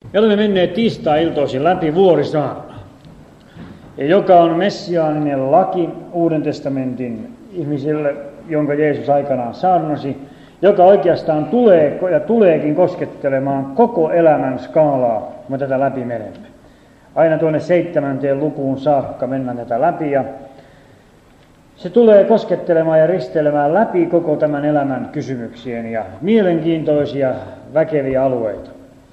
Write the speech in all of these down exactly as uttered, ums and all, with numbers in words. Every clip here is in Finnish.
Me olemme menneet tiistai-iltoisin läpi Vuorisaarnaa, joka on messiaaninen laki Uuden testamentin ihmisille, jonka Jeesus aikanaan saarnasi, joka oikeastaan tulee ja tuleekin koskettelemaan koko elämän skaalaa, kun me tätä läpi menemme. Aina tuonne seitsemänteen lukuun saakka mennään tätä läpi ja se tulee koskettelemaan ja ristelemään läpi koko tämän elämän kysymyksien ja mielenkiintoisia, väkeviä alueita.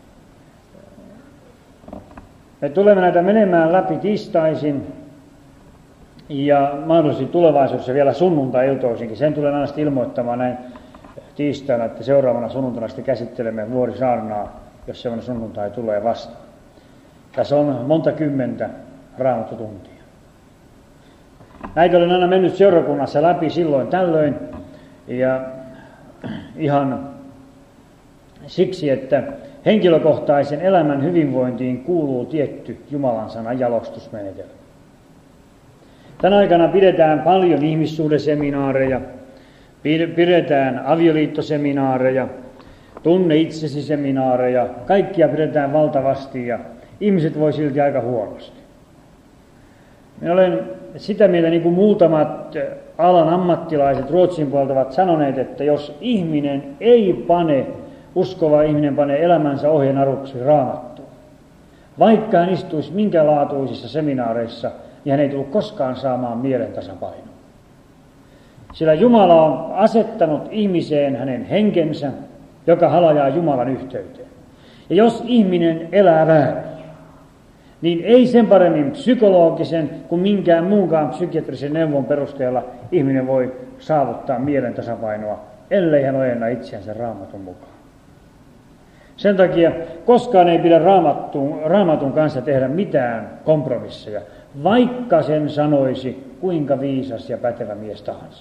Me tulemme näitä menemään läpi tiistaisin ja mahdollisesti tulevaisuudessa vielä sunnuntai-iltoisinkin. Sen tulen aina ilmoittamaan näin tiistaina, että seuraavana sunnuntaina sitten käsittelemme Vuorisaarnaa, jos sellainen sunnuntai tulee vastaan. Tässä on monta kymmentä raamattutuntia. Näitä olen aina mennyt seurakunnassa läpi silloin tällöin ja ihan siksi, että henkilökohtaisen elämän hyvinvointiin kuuluu tietty Jumalan sanan jalostusmenetelmä. Tänä aikana pidetään paljon ihmissuhdeseminaareja, pidetään avioliittoseminaareja, tunne itsesi seminaareja, kaikkia pidetään valtavasti ja ihmiset voi silti aika huonosti. Minä olen sitä mieltä, niin kuin muutamat alan ammattilaiset Ruotsin puolelta ovat sanoneet, että jos ihminen ei pane, uskova ihminen panee elämänsä ohjenaruksi Raamattuun, vaikka hän istuisi minkälaatuisissa seminaareissa, niin hän ei tullut koskaan saamaan mielen tasapainoa. Sillä Jumala on asettanut ihmiseen hänen henkensä, joka halajaa Jumalan yhteyteen. Ja jos ihminen elää väärin, niin ei sen paremmin psykologisen kuin minkään muunkaan psykiatrisen neuvon perusteella ihminen voi saavuttaa mielen tasapainoa, ellei hän ojenna itseänsä Raamatun mukaan. Sen takia koskaan ei pidä raamatun, raamatun kanssa tehdä mitään kompromisseja, vaikka sen sanoisi kuinka viisas ja pätevä mies tahansa.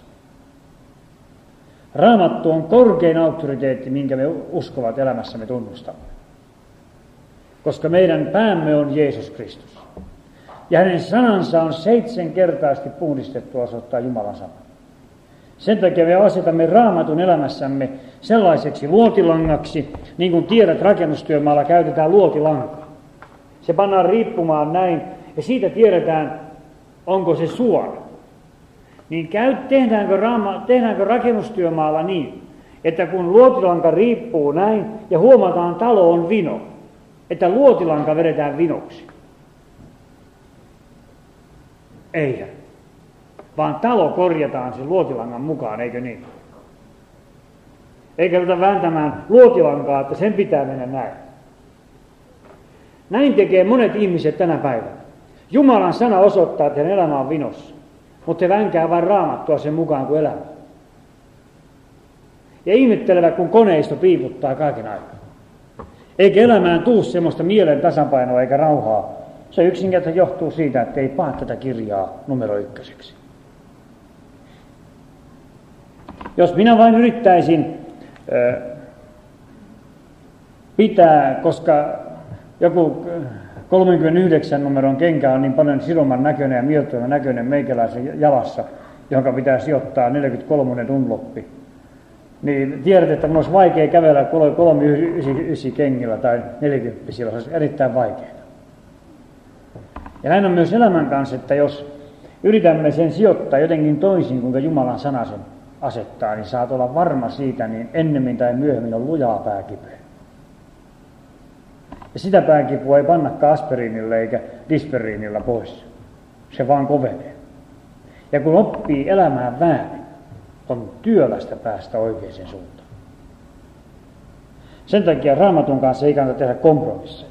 Raamattu on korkein auktoriteetti, minkä me uskovat elämässämme tunnustamme. Koska meidän päämme on Jeesus Kristus. Ja hänen sanansa on seitsemänkertaisesti puhdistettu osoittaa Jumalan sana. Sen takia me asetamme Raamatun elämässämme sellaiseksi luotilangaksi, niin kuin tiedät, rakennustyömaalla käytetään luotilankaa. Se pannaan riippumaan näin, ja siitä tiedetään, onko se suora. Niin käy, tehdäänkö, raama, tehdäänkö rakennustyömaalla niin, että kun luotilanka riippuu näin, ja huomataan, talo on vino, että luotilanka vedetään vinoksi. Eihän. Vaan talo korjataan sen luotilangan mukaan, eikö niin? Eikä ruveta vääntämään luotilankaa, että sen pitää mennä näin. Näin tekee monet ihmiset tänä päivänä. Jumalan sana osoittaa, että heidän elämä on vinossa, mutta he vänkää vain Raamattua sen mukaan kuin elämä. Ja ihmettelevät, kun koneisto piiputtaa kaiken aikaa. Eikä elämään tuu semmoista mielen tasapainoa eikä rauhaa. Se yksinkertaisesti johtuu siitä, että ei paa tätä kirjaa numero ykköseksi. Jos minä vain yrittäisin äh, pitää, koska joku kolmekymmentäyhdeksän numeron kenkä on niin paljon sidoman näköinen ja mieltyvän näköinen meikäläisen jalassa, jonka pitää sijoittaa neljäkymmentäkolme dunloppi, niin tiedät, että minun olisi vaikea kävellä kolmekymmentäyhdeksän kengillä tai neljäkymmentä, sillä se olisi erittäin vaikeaa. Ja näin on myös elämän kanssa, että jos yritämme sen sijoittaa jotenkin toisin, kuinka Jumalan sana sen asettaa, niin saat olla varma siitä, niin ennemmin tai myöhemmin on lujaa pääkipeä. Ja sitä pääkipua ei pannakaan aspiriinilla eikä disperiinilla pois. Se vaan kovenee. Ja kun oppii elämään väärin, on työlästä päästä oikeaan suuntaan. Sen takia Raamatun kanssa ei kannata tehdä kompromisseja.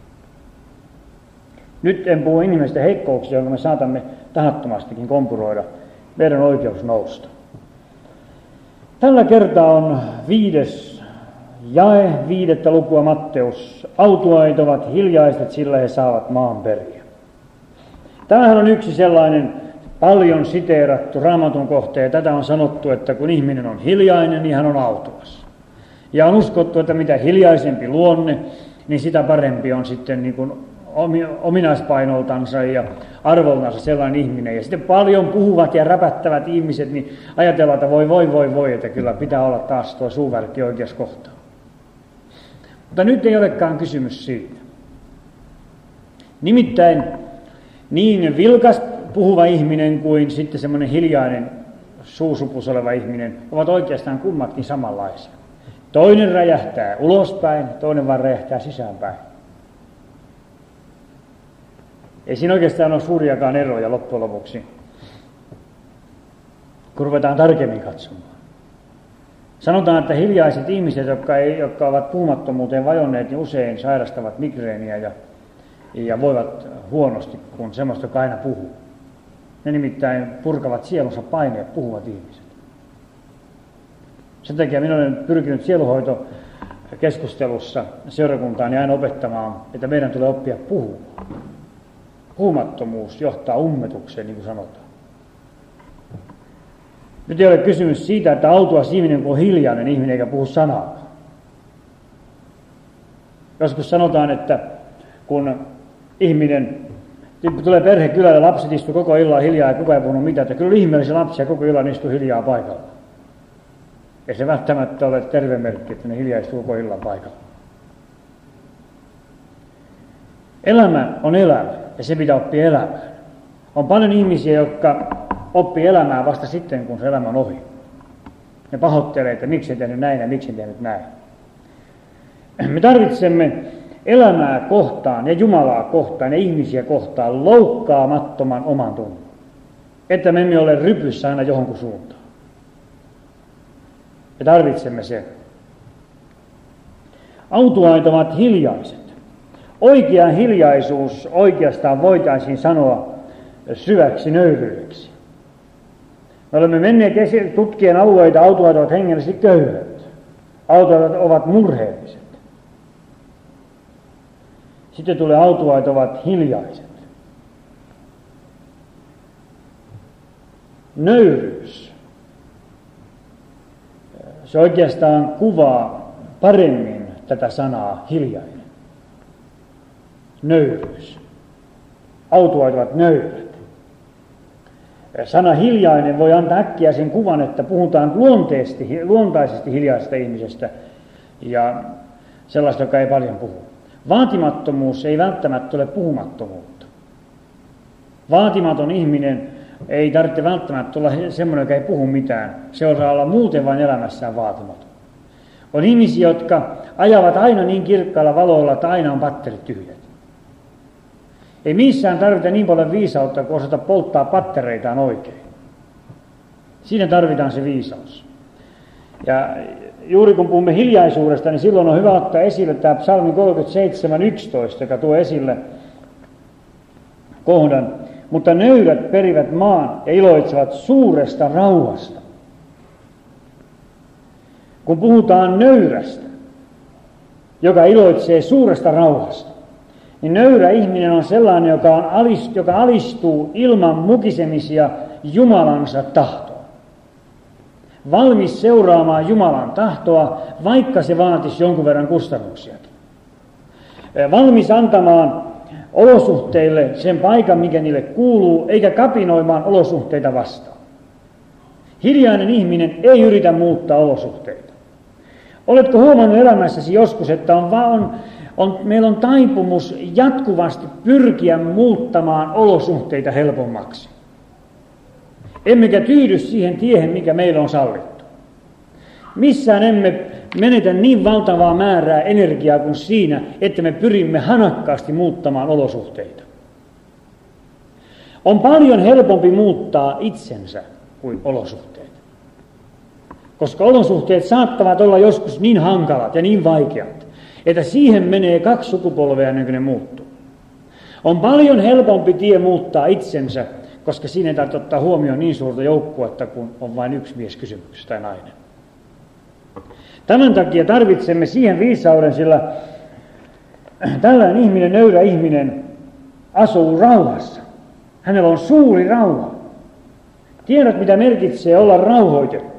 Nyt en puhu inhimillistä heikkouksia, jonka me saatamme tahattomastikin kompuroida. Meidän oikeus nousta. Tällä kertaa on viides jae, viidettä lukua Matteus. Autuait ovat hiljaiset, sillä he saavat maan periä. Tämähän on yksi sellainen paljon siteerattu Raamatun kohta, ja tätä on sanottu, että kun ihminen on hiljainen, niin hän on autuas. Ja on uskottu, että mitä hiljaisempi luonne, niin sitä parempi on sitten niin kuin ominaispainoltansa ja arvoltansa sellainen ihminen. Ja sitten paljon puhuvat ja räpättävät ihmiset, niin ajatellaan, että voi voi voi voi, että kyllä pitää olla taas tuo suuvärkki oikeassa kohtaa. Mutta nyt ei olekaan kysymys siitä. Nimittäin niin vilkas puhuva ihminen kuin sitten semmoinen hiljainen suusupus oleva ihminen ovat oikeastaan kummatkin samanlaisia. Toinen räjähtää ulospäin, toinen vaan räjähtää sisäänpäin. Ei siinä oikeastaan ole suuriakaan eroja loppujen lopuksi, kun ruvetaan tarkemmin katsomaan. Sanotaan, että hiljaiset ihmiset, jotka, ei, jotka ovat puhumattomuuteen vajonneet, niin usein sairastavat migreeniä ja, ja voivat huonosti, kun semmoista joka aina puhuu. Ne nimittäin purkavat sielunsa paineet, puhuvat ihmiset. Sen takia minä olen pyrkinyt sieluhoitokeskustelussa seurakuntaani aina opettamaan, että meidän tulee oppia puhumaan. Puhumattomuus johtaa ummetukseen, niin kuin sanotaan. Nyt ei ole kysymys siitä, että autuas ihminen on hiljainen ihminen eikä puhu sanaa. Joskus sanotaan, että kun ihminen tulee perhe kylälle, lapset istuu koko illan hiljaa ja kukaan ei puhunut mitään, että kyllä ihmeellisiä lapsia koko illan istuu hiljaa paikalla. Ei se välttämättä ole terve merkki, että ne hiljaa istuu koko illan paikalla. Elämä on elämä ja se pitää oppia elämään. On paljon ihmisiä, jotka oppii elämää vasta sitten, kun se elämä on ohi. Ne pahoittelee, että miksi en tehnyt näin ja miksi en tehnyt näin. Me tarvitsemme elämää kohtaan ja Jumalaa kohtaan ja ihmisiä kohtaan loukkaamattoman oman tunnon. Että me emme ole rypyssä aina johonkin suuntaan. Me tarvitsemme sen. Autuaat ovat hiljaiset. Oikea hiljaisuus oikeastaan voitaisiin sanoa syväksi nöyryydeksi. Me olemme menneet tutkien alueita, autuaat ovat hengellisesti köyhät. Autuaat ovat murheelliset. Sitten tulee autuaat ovat hiljaiset. Nöyryys. Se oikeastaan kuvaa paremmin tätä sanaa hiljainen. Nöyryys. Autuaat ovat nöyrät. Sana hiljainen voi antaa äkkiä sen kuvan, että puhutaan luontaisesti hiljaisesta ihmisestä ja sellaista, joka ei paljon puhu. Vaatimattomuus ei välttämättä ole puhumattomuutta. Vaatimaton ihminen ei tarvitse välttämättä olla semmoinen, joka ei puhu mitään. Se osaa olla muuten vain elämässään vaatimaton. On ihmisiä, jotka ajavat aina niin kirkkailla valoilla, että aina on patterit tyhjät. Ei missään tarvita niin paljon viisautta, kun osata polttaa pattereitaan oikein. Siinä tarvitaan se viisaus. Ja juuri kun puhumme hiljaisuudesta, niin silloin on hyvä ottaa esille tämä psalmi kolmekymmentäseitsemän yksitoista, joka tuo esille kohdan. Mutta nöyrät perivät maan ja iloitsevat suuresta rauhasta. Kun puhutaan nöyrästä, joka iloitsee suuresta rauhasta, niin nöyrä ihminen on sellainen, joka, on alist, joka alistuu ilman mukisemisia Jumalansa tahtoa. Valmis seuraamaan Jumalan tahtoa, vaikka se vaatisi jonkun verran kustannuksiakin. Valmis antamaan olosuhteille sen paikan, mikä niille kuuluu, eikä kapinoimaan olosuhteita vastaan. Hiljainen ihminen ei yritä muuttaa olosuhteita. Oletko huomannut elämässäsi joskus, että on vaan... On, meillä on taipumus jatkuvasti pyrkiä muuttamaan olosuhteita helpommaksi. Emmekä tyydy siihen tiehen, mikä meillä on sallittu. Missään emme menetä niin valtavaa määrää energiaa kuin siinä, että me pyrimme hanakkaasti muuttamaan olosuhteita. On paljon helpompi muuttaa itsensä kuin olosuhteet. Koska olosuhteet saattavat olla joskus niin hankalat ja niin vaikeat, että siihen menee kaksi sukupolvea ennen kuin ne muuttuu. On paljon helpompi tie muuttaa itsensä, koska siinä ei tarvitse ottaa huomioon niin suurta joukkuetta, kun on vain yksi mies kysymyksessä tai nainen. Tämän takia tarvitsemme siihen viisauden, sillä tällainen ihminen, nöyrä ihminen, asuu rauhassa. Hänellä on suuri rauha. Tiedät, mitä merkitsee olla rauhoitettu.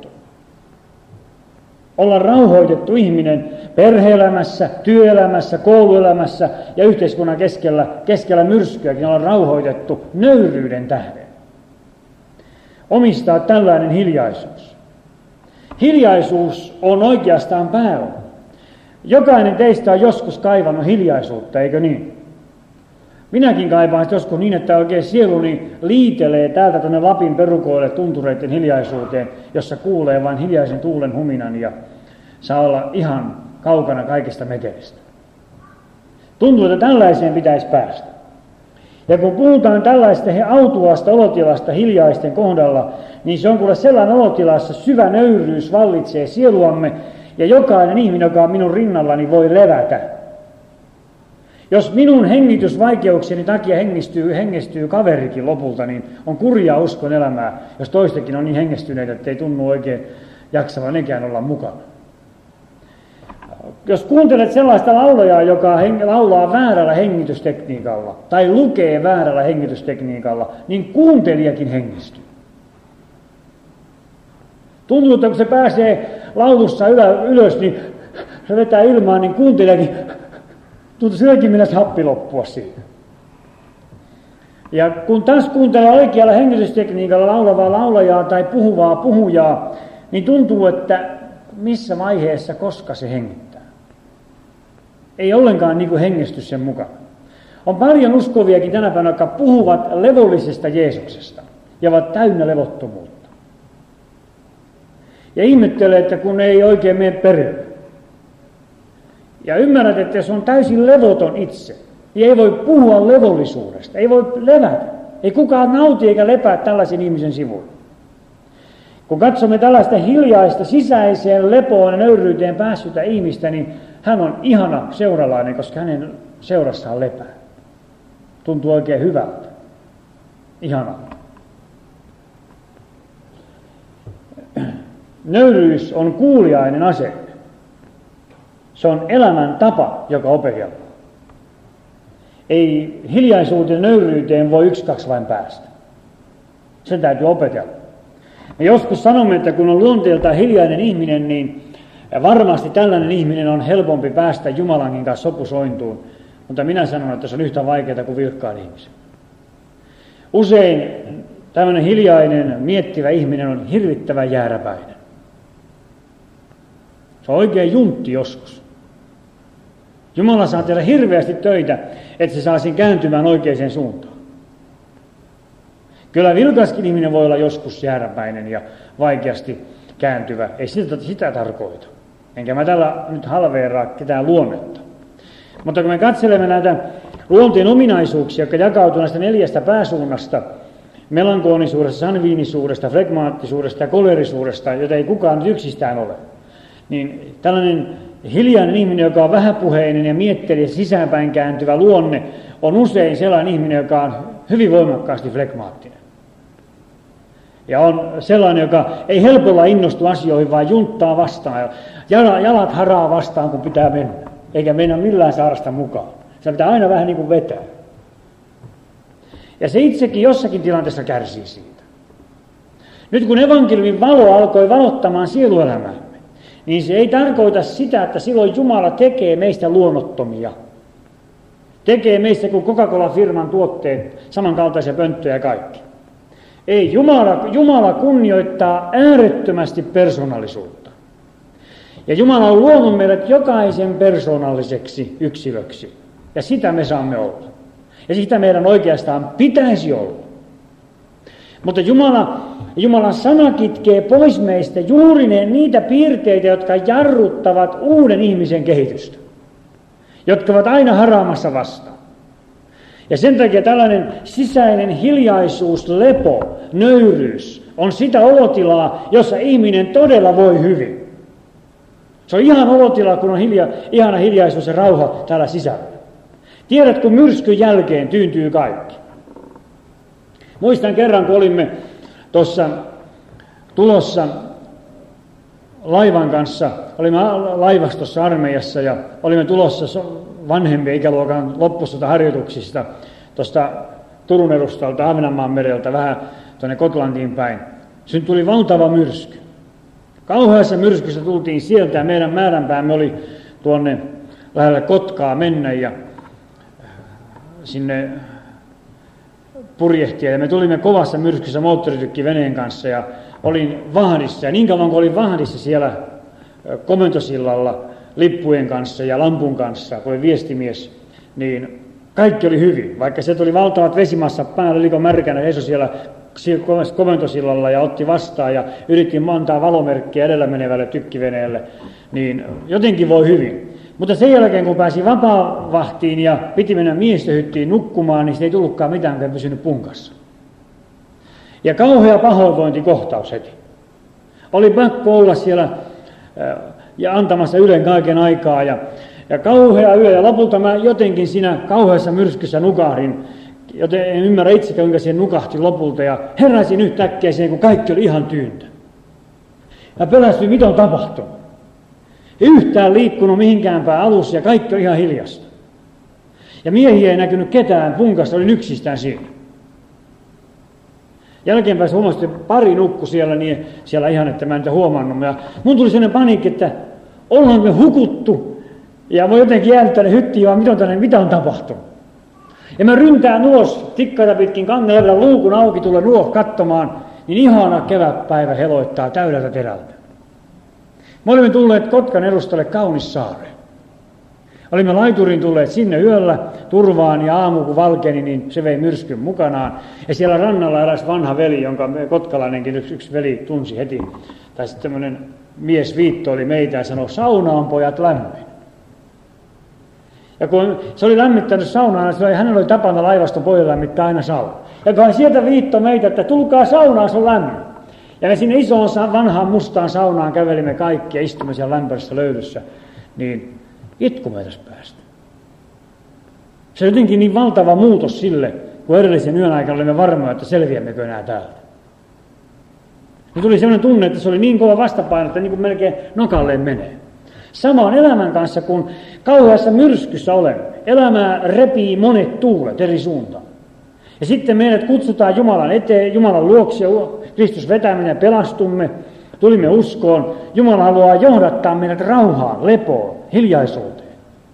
Olla rauhoitettu ihminen perhe-elämässä, työelämässä, kouluelämässä ja yhteiskunnan keskellä, keskellä myrskyäkin olla rauhoitettu nöyryyden tähden. Omistaa tällainen hiljaisuus. Hiljaisuus on oikeastaan pääoma. Jokainen teistä on joskus kaivannut hiljaisuutta, eikö niin? Minäkin kaipaan joskus niin, että oikein sieluni liitelee täältä tuonne Lapin perukoille tuntureiden hiljaisuuteen, jossa kuulee vain hiljaisen tuulen huminan ja saa olla ihan kaukana kaikista metelistä. Tuntuu, että tällaiseen pitäisi päästä. Ja kun puhutaan tällaista autuasta olotilasta hiljaisten kohdalla, niin se on kuule sellainen olotilassa syvä nöyryys vallitsee sieluamme, ja jokainen ihminen, joka on minun rinnallani, voi levätä. Jos minun hengitysvaikeuksieni takia hengistyy, hengistyy kaverikin lopulta, niin on kurjaa uskon elämää, jos toistekin on niin hengistyneitä, että ei tunnu oikein jaksavan nekään olla mukana. Jos kuuntelet sellaista laulajaa, joka laulaa väärällä hengitystekniikalla tai lukee väärällä hengitystekniikalla, niin kuuntelijakin hengistyy. Tuntuu, että kun se pääsee laulussa ylös, niin se vetää ilmaan, niin kuuntelijakin tuntuu silläkin mennä happi loppua siihen. Ja kun taas kuuntelee oikealla hengitystekniikalla laulavaa laulajaa tai puhuvaa puhujaa, niin tuntuu, että missä vaiheessa, koska se hengittää. Ei ollenkaan niin kuin hengistys sen mukana. On paljon uskoviakin tänä päivänä, jotka puhuvat levollisesta Jeesuksesta ja ovat täynnä levottomuutta. Ja ihmettelee, että kun ei oikein mene perille. Ja ymmärrät, että jos on täysin levoton itse, niin ei voi puhua levollisuudesta, ei voi levätä. Ei kukaan nauti eikä lepää tällaisen ihmisen sivuilla. Kun katsomme tällaista hiljaista sisäiseen lepoon ja nöyryyteen päässytä ihmistä, niin hän on ihana seuralainen, koska hänen seurassaan lepää. Tuntuu oikein hyvältä. Ihanalta. Nöyryys on kuuliainen asenne. Se on elämän tapa, joka opetellaan. Ei hiljaisuuteen nöyryyteen voi yksi kaksi vain päästä. Sen täytyy opetella. Me joskus sanomme, että kun on luonteeltaan hiljainen ihminen, niin varmasti tällainen ihminen on helpompi päästä Jumalankin kanssa sopusointuun. Mutta minä sanon, että se on yhtä vaikeaa kuin vilkkaan ihmisen. Usein tämmöinen hiljainen, miettivä ihminen on hirvittävän jääräpäinen. Se on oikein juntti joskus. Jumala saa tehdä hirveästi töitä, että se saa sen kääntymään oikeaan suuntaan. Kyllä vilkaskin ihminen voi olla joskus jääräpäinen ja vaikeasti kääntyvä. Ei sitä, sitä tarkoita. Enkä mä tällä nyt halveeraa ketään luonnetta. Mutta kun me katselemme näitä luonteen ominaisuuksia, jotka jakautuvat näistä neljästä pääsuunnasta, melankoonisuudesta, sanviinisuudesta, flegmaattisuudesta ja kolerisuudesta, jota ei kukaan nyt yksistään ole, niin tällainen hiljainen ihminen, joka on vähäpuheinen ja miettelijä sisäänpäin kääntyvä luonne, on usein sellainen ihminen, joka on hyvin voimakkaasti flegmaattinen. Ja on sellainen, joka ei helpolla innostu asioihin, vaan junttaa vastaan. Ja jalat haraa vastaan, kun pitää mennä. Eikä mennä millään saada sitä mukaan. Se pitää aina vähän niin kuin vetää. Ja se itsekin jossakin tilanteessa kärsii siitä. Nyt kun evankeliumin valo alkoi valottamaan sieluelämäämme, niin se ei tarkoita sitä, että silloin Jumala tekee meistä luonnottomia. Tekee meistä kuin Coca-Cola-firman tuotteet, samankaltaisia pönttöjä ja kaikki. Ei, Jumala, Jumala kunnioittaa äärettömästi persoonallisuutta. Ja Jumala on luonut meidät jokaisen persoonalliseksi yksilöksi. Ja sitä me saamme olla. Ja sitä meidän oikeastaan pitäisi olla. Mutta Jumala, Jumalan sana kitkee pois meistä juuri ne, niitä piirteitä, jotka jarruttavat uuden ihmisen kehitystä. Jotka ovat aina haraamassa vastaan. Ja sen takia tällainen sisäinen hiljaisuus, lepo, nöyryys on sitä olotilaa, jossa ihminen todella voi hyvin. Se on ihan olotila, kun on hilja, ihana hiljaisuus ja rauha täällä sisällä. Tiedät, kun myrskyn jälkeen tyyntyy kaikki. Muistan kerran, kun olimme tuossa tulossa laivan kanssa, olimme laivastossa armeijassa ja olimme tulossa vanhempien ikäluokan loppusotaharjoituksista tuosta Turun edustalta Ahvenanmaan mereltä vähän tuonne Gotlantiin päin. Sen tuli valtava myrsky. Kauheassa myrskyssä tultiin sieltä ja meidän määränpäämme oli tuonne lähellä Kotkaa mennä ja sinne purjehtia. Ja me tulimme kovassa myrskyssä moottoritykki veneen kanssa ja olin vahdissa. Ja niin kauan kuin olin vahdissa siellä komentosillalla lippujen kanssa ja lampun kanssa, kun oli viestimies, niin Kaikki oli hyvin, vaikka se tuli valtavat vesimassa päällä, liko märkänä, Jeesus siellä komentosillalla ja otti vastaan ja yritti antaa valomerkkiä edellä menevälle tykkiveneelle, niin jotenkin voi hyvin. Mutta sen jälkeen, kun pääsi vapaavahtiin ja piti mennä miehistöhyttiin nukkumaan, niin se ei tullutkaan mitään, kun ei pysynyt punkassa. Ja kauhea pahoinvointikohtaus heti. Oli pakko olla siellä ja antamassa Ylen kaiken aikaa ja, ja kauhea yö. Ja lopulta mä jotenkin siinä kauheassa myrskyssä nukahdin, joten en ymmärrä itsekään, kuinka siihen nukahti lopulta. Ja heräsin yhtäkkiä siihen, kun kaikki oli ihan tyyntä. Ja pelästyin, mitä on tapahtunut. Ei yhtään liikkunut mihinkään päin alussa ja kaikki oli ihan hiljasta. Ja miehiä ei näkynyt ketään, punkassa olin yksistään siinä. Jälkeenpäin huomasin, että pari nukku siellä, niin siellä ihan, että mä en niitä huomannut. Ja mun tuli sellainen paniikki, että ollaan me hukuttu ja voi jotenkin jäädyttää ne hyttiin, vaan mitä on, tällainen, mitä on tapahtunut. Ja mä ryntään ulos tikkaita pitkin kannella, luukun auki, tulen ulos katsomaan, niin ihana kevätpäivä heloittaa täydeltä terältä. Me olimme tulleet Kotkan edustalle Kaunissaareen. Olimme laiturin tulleet sinne yöllä turvaan ja aamu kun valkeni, niin se vei myrskyn mukanaan. Ja siellä rannalla eräs vanha veli, jonka kotkalainenkin yksi, yksi veli tunsi heti. Tai sitten tämmöinen mies viitto oli meitä ja sanoi, sauna on pojat lämmin. Ja kun se oli lämmittänyt saunaan, niin hänellä oli tapana laivaston pojille lämmittää aina sauna. Ja kun hän sieltä viitto meitä, että tulkaa saunaan, se on lämmin. Ja me sinne isoon vanhaan mustaan saunaan kävelimme kaikki ja istumme siellä lämpöisessä löylyssä, niin itku meitä päästä. Se on jotenkin niin valtava muutos sille, kun edellisen yön aikana olimme varmoja, että selviämmekö enää täältä. Ja tuli sellainen tunne, että se oli niin kova vastapaino, että niin kuin melkein nokalleen menee. Sama on elämän kanssa, kun kauheassa myrskyssä olemme. Elämää repii monet tuulet eri suuntaan. Ja sitten meidät kutsutaan Jumalan eteen, Jumalan luokse, Kristus vetäminen ja pelastumme, tulimme uskoon. Jumala haluaa johdattaa meidät rauhaan, lepoon, hiljaisuuteen.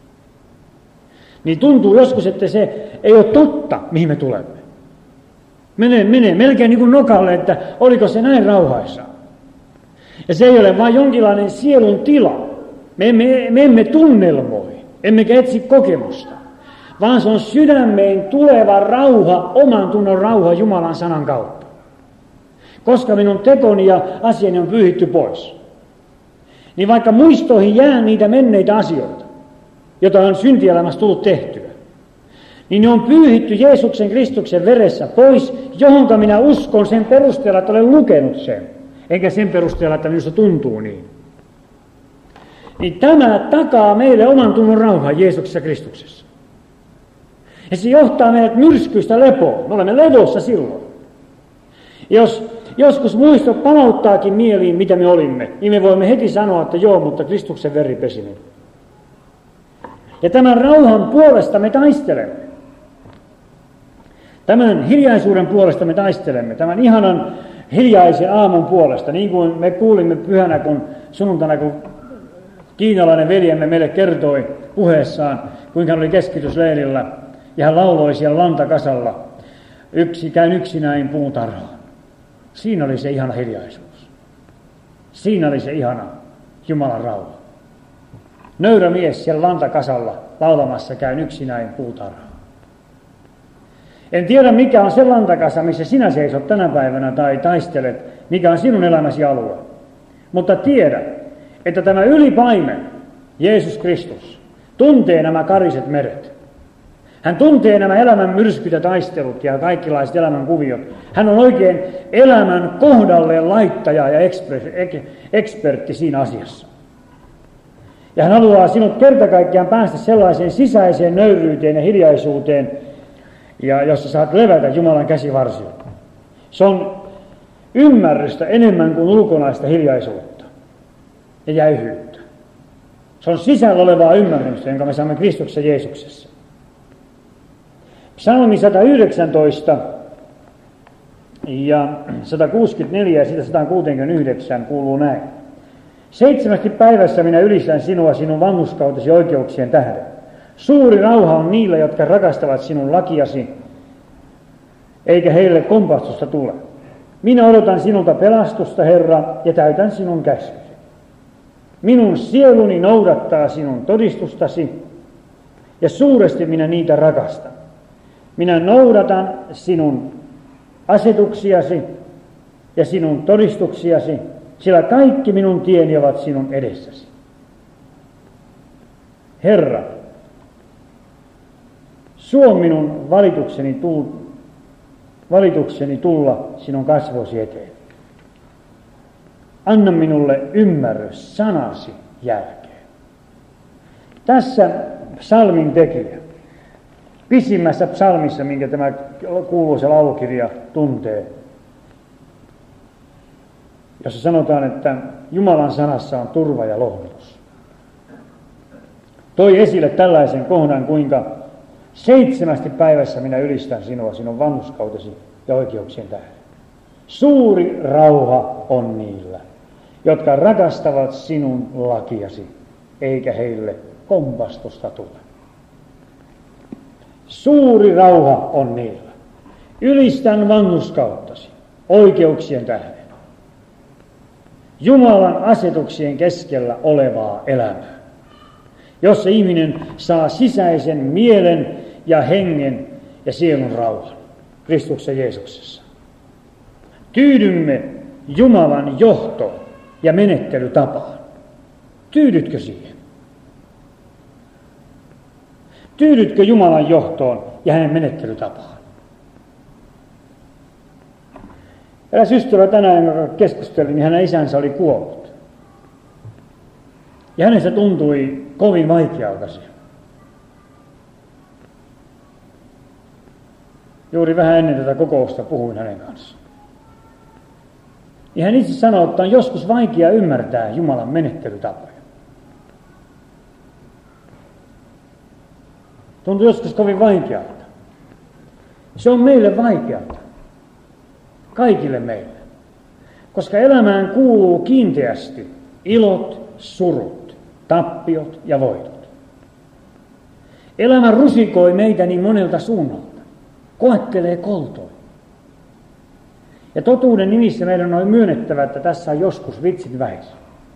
Niin tuntuu joskus, että se ei ole totta, mihin me tulemme. Menee, menee melkein niin kuin nokalle, että oliko se näin rauhaisa. Ja se ei ole vain jonkinlainen sielun tila. Me emme, me emme tunnelmoi, emmekä etsi kokemusta, vaan se on sydämeen tuleva rauha, oman tunnon rauha Jumalan sanan kautta. Koska minun tekoni ja asiani on pyyhitty pois. Niin vaikka muistoihin jää niitä menneitä asioita, joita on syntielämässä tullut tehtyä, niin ne on pyyhitty Jeesuksen Kristuksen veressä pois, johonka minä uskon sen perusteella, että olen lukenut sen. Enkä sen perusteella, että minusta tuntuu niin. Niin tämä takaa meille oman tunnon rauhan Jeesuksessa Kristuksessa. Ja se johtaa meidät myrskyistä lepoon. Me olemme levossa silloin. Jos joskus muistot palauttaakin mieliin, mitä me olimme, niin me voimme heti sanoa, että joo, mutta Kristuksen veri pesi minut. Ja tämän rauhan puolesta me taistelemme. Tämän hiljaisuuden puolesta me taistelemme. Tämän ihanan hiljaisen aamun puolesta. Niin kuin me kuulimme pyhänä, kun sunnuntaina, kun kiinalainen veljemme meille kertoi puheessaan, kuinka hän oli keskitysleirillä ja hän lauloi siellä lantakasalla, yksi käyn yksinäin puutarhaan. Siinä oli se ihana hiljaisuus. Siinä oli se ihana Jumalan rauha. Nöyrä mies siellä lantakasalla laulamassa käyn yksinäin puutarhaan. En tiedä, mikä on se lantakasa, missä sinä seisot tänä päivänä tai taistelet, mikä on sinun elämäsi alue. Mutta tiedä, että tämä ylipaimen, Jeesus Kristus, tuntee nämä kariset meret. Hän tuntee nämä elämän myrskyt ja taistelut ja kaikenlaiset elämän kuviot. Hän on oikein elämän kohdalleen laittaja ja ekspertti siinä asiassa. Ja hän haluaa sinut kerta kaikkiaan päästä sellaiseen sisäiseen nöyryyteen ja hiljaisuuteen, ja jossa saat levätä Jumalan käsivarsilla. Se on ymmärrystä enemmän kuin ulkonaista hiljaisuutta ja jäyhyyttä. Se on sisällä olevaa ymmärrystä, jonka me saamme Kristuksessa Jeesuksessa. Psalmi sata yhdeksäntoista ja sata kuusikymmentäneljä ja sitä sata kuusikymmentäyhdeksän kuuluu näin. Seitsemästi päivässä minä ylistän sinua sinun vanhurskautesi oikeuksien tähden. Suuri rauha on niillä, jotka rakastavat sinun lakiasi, eikä heille kompastusta tule. Minä odotan sinulta pelastusta, Herra, ja täytän sinun käskysi. Minun sieluni noudattaa sinun todistustasi, ja suuresti minä niitä rakastan. Minä noudatan sinun asetuksiasi ja sinun todistuksiasi, sillä kaikki minun tieni ovat sinun edessäsi. Herra, suo minun valitukseni, tull, valitukseni tulla sinun kasvoisi eteen. Anna minulle ymmärrys sanasi jälkeen. Tässä psalmin tekijä, pisimmässä psalmissa, minkä tämä kuuluisa laulukirja tuntee, jossa sanotaan, että Jumalan sanassa on turva ja lohdutus, toi esille tällaisen kohdan, kuinka seitsemästi päivässä minä ylistän sinua, sinun vanhurskautesi ja oikeuksien tähden. Suuri rauha on niillä, jotka rakastavat sinun lakiasi, eikä heille kompastusta tule. Suuri rauha on niillä. Ylistän vanhurskauttasi oikeuksien tähden. Jumalan asetuksien keskellä olevaa elämää, jossa ihminen saa sisäisen mielen ja hengen ja sielun rauhan Kristuksen Jeesuksessa. Tyydymme Jumalan johtoon ja menettelytapaan. Tyydytkö siihen? Tyydytkö Jumalan johtoon ja hänen menettelytapaan? Eräs ystävä tänään, joka keskusteli, niin hänen isänsä oli kuollut. Ja hänestä tuntui kovin vaikealta se. Juuri vähän ennen tätä kokousta puhuin hänen kanssaan. Ja hän itse sanoi, että on joskus vaikea ymmärtää Jumalan menettelytapoja. Tuntuu joskus kovin vaikealta. Se on meille vaikealta. Kaikille meille. Koska elämään kuuluu kiinteästi ilot, surut, tappiot ja voitot. Elämä rusikoi meitä niin monelta suunnalta. Koettelee koltoin. Ja totuuden nimissä meidän on myönnettävä, että tässä on joskus vitsit vähissä.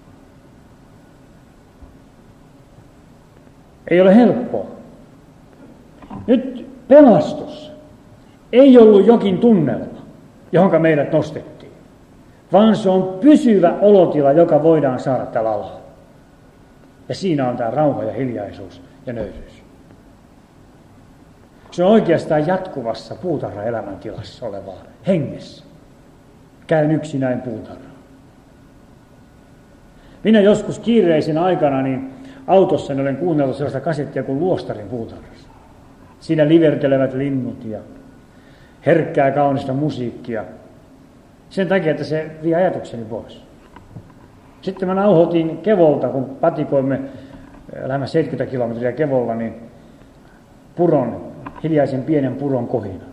Ei ole helppoa. Nyt pelastus ei ollut jokin tunnelma, johonka meidät nostettiin, vaan se on pysyvä olotila, joka voidaan saada tällä alalla. Ja siinä on tämä rauha ja hiljaisuus ja nöyryys. Se on oikeastaan jatkuvassa puutarha elämäntilassa olevaa hengessä. Käyn yksinäin puutarhaa. Minä joskus kiireisen aikana niin autossa olen kuunnellut sellaista kasettia kuin Luostarin puutarhassa. Siinä livertelevät linnut ja herkkää kaunista musiikkia. Sen takia, että se vie ajatukseni pois. Sitten mä nauhoitin Kevolta, kun patikoimme lähemmäs seitsemänkymmentä kilometriä Kevolla, niin puron, hiljaisen pienen puron kohina.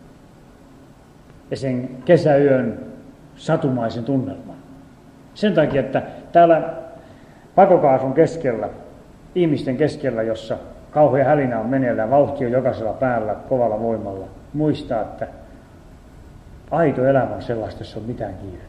Ja sen kesäyön satumaisen tunnelman. Sen takia, että täällä pakokaasun keskellä, ihmisten keskellä, jossa kauhea hälinä on meneillään, vauhti on jokaisella päällä kovalla voimalla, muistaa, että aito elämä on sellaista, jossa on mitään kiirettä.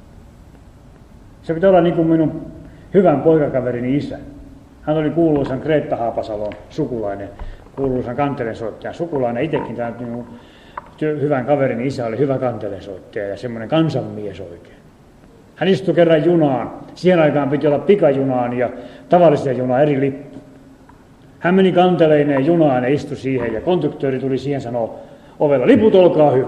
Se pitää olla niin kuin minun hyvän poikakaverini isä. Hän oli kuuluisan Kreetta Haapasalon sukulainen, kuuluisan kantelensoittajan sukulainen. Itsekin tämä minun hyvän kaverini isä oli hyvä kantelensoittaja ja semmoinen kansanmies oikein. Hän istui kerran junaan. Siihen aikaan piti olla pikajunaan ja tavalliseen junaan eri lippu. Hän meni kanteleineen junaan ja istui siihen ja konduktööri tuli siihen sanoo ovella, liput olkaa hyvä.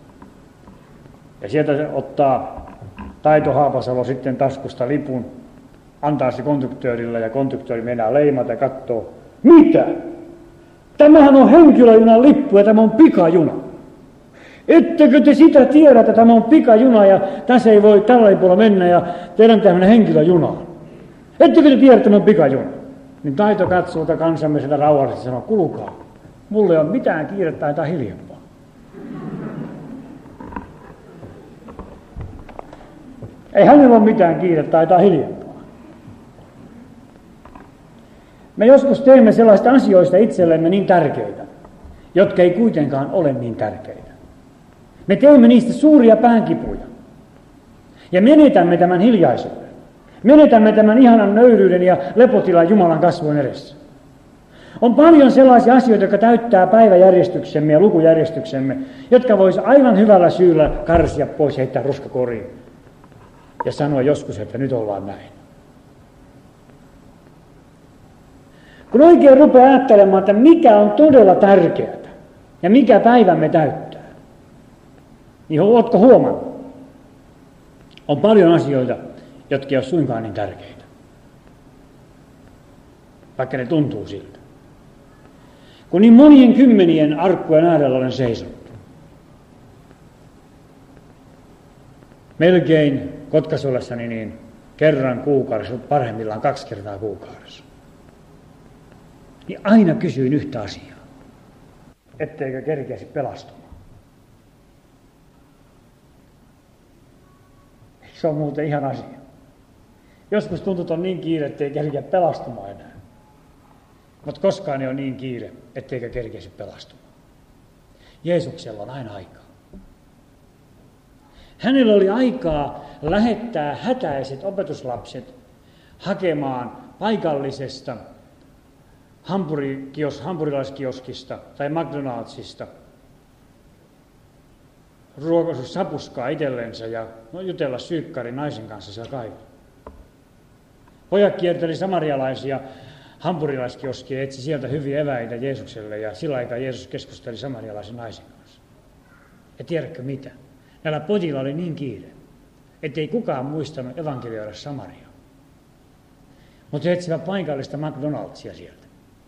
Ja sieltä se ottaa Taito Haapasalo sitten taskusta lipun, antaa se konduktöörille ja konduktööri meinaa leimata ja katsoo, mitä? Tämähän on henkilöjunan lippu ja tämä on pikajuna. Ettekö te sitä tiedä, että tämä on pikajuna ja tässä ei voi tällä puolella mennä ja teidän pitää mennä henkilöjunaan? Ettekö te tiedä, että tämä on pikajuna? Niin Taito katsoo tätä kansamme sieltä rauhallisesti ja sanoo, kuulkaa, mulla ei ole mitään kiirettä, taitaa hiljempaa. Ei hänellä ole mitään kiirettä, taitaa hiljempaa. Me joskus teemme sellaista asioista itsellemme niin tärkeitä, jotka ei kuitenkaan ole niin tärkeitä. Me teemme niistä suuria päänkipuja. Ja menetämme tämän hiljaisuuden. Menetämme tämän ihanan nöyryyden ja lepotilan Jumalan kasvojen edessä. On paljon sellaisia asioita, jotka täyttää päiväjärjestyksemme ja lukujärjestyksemme, jotka voisi aivan hyvällä syyllä karsia pois ja heittää roskakoriin ja sanoa joskus, että nyt ollaan näin. Kun oikein rupeaa ajattelemaan, että mikä on todella tärkeää ja mikä päivämme täyttää, niin oletko huomannut? On paljon asioita, jotka eivät ole suinkaan niin tärkeitä, vaikka ne tuntuu siltä. Kun niin monien kymmenien arkkujen äärellä olen seisottu. Melkein Kotkasuollessani niin kerran kuukaudessa, parhaimmillaan kaksi kertaa kuukaudessa. Niin aina kysyin yhtä asiaa, etteikö kerkeäisi pelastumaan. Se on muuten ihan asia. Joskus tuntuu, että on niin kiire, ettei kerkeä pelastumaan enää. Mutta koskaan ei ole niin kiire, etteikö kerkeäisi pelastumaan. Jeesuksella on aina aikaa. Hänellä oli aikaa lähettää hätäiset opetuslapset hakemaan paikallisesta hampurikios, hampurilaiskioskista tai McDonaldsista ruokasapuskaa itsellensä ja no, jutella syykkari naisen kanssa siellä kaivolla. Pojat kierteli samarialaisia hampurilaiskioskia ja etsi sieltä hyviä eväitä Jeesukselle ja sillä aikaa Jeesus keskusteli samarialaisen naisen kanssa. Ja tiedätkö mitä? Näillä pojilla oli niin kiire, ettei kukaan muistanut evankelioida Samariaa. Mutta he etsivät paikallista McDonaldsia sieltä.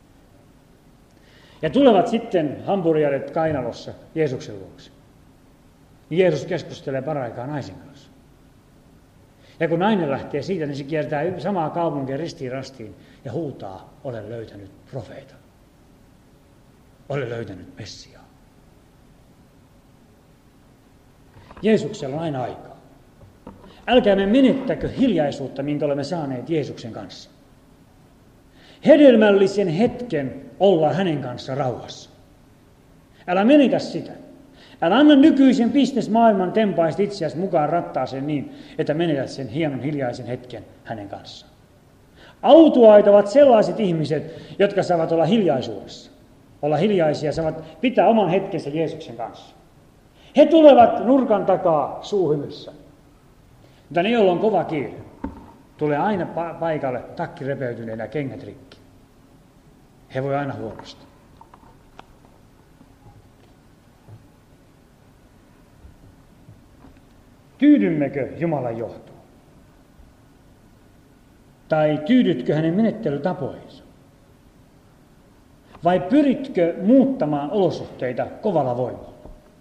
Ja tulevat sitten hampuriadet kainalossa Jeesuksen luokse. Jeesus keskustelee paraikaa naisen kanssa. Ja kun nainen lähtee siitä, niin se kiertää samaa kaupunkia ristiin rastiin ja huutaa, olen löytänyt profeetan. Olen löytänyt Messiaa. Jeesuksella on aina aikaa. Älkäämme menettäkö hiljaisuutta, minkä olemme saaneet Jeesuksen kanssa. Hedelmällisen hetken olla hänen kanssa rauhassa. Älä menetä sitä. Älä anna nykyisen bisnesmaailman tempaista itseäsi mukaan rattaaseen niin, että menetät sen hienon hiljaisen hetken hänen kanssaan. Autuaita ovat sellaiset ihmiset, jotka saavat olla hiljaisuudessa. Olla hiljaisia, saavat pitää oman hetkensä Jeesuksen kanssa. He tulevat nurkan takaa suuhymyssä. Mutta ne, joilla on kova kiire, tulee aina pa- paikalle takki repeytyneenä ja kengät rikki. He voi aina huonosti. Tyydymmekö Jumalan johtoon? Tai tyydytkö hänen menettelytapoihinsa? Vai pyritkö muuttamaan olosuhteita kovalla voimalla?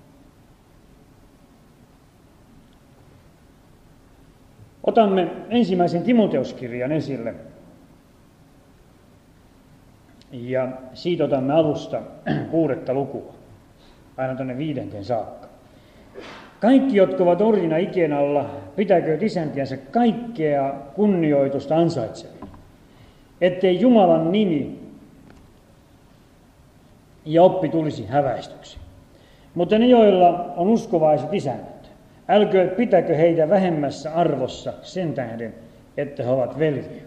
Otamme ensimmäisen Timoteuskirjan esille. Ja siitä otamme alusta kuudetta lukua, aina tuonne viidenteen saakka. Kaikki, jotka ovat orjina ikien alla, pitäkööt isäntiänsä kaikkea kunnioitusta ansaitsevia, ettei Jumalan nimi ja oppi tulisi häväistyksi. Mutta ne, joilla on uskovaiset isännät, älkööt pitäkö heitä vähemmässä arvossa sen tähden, että he ovat veljiä,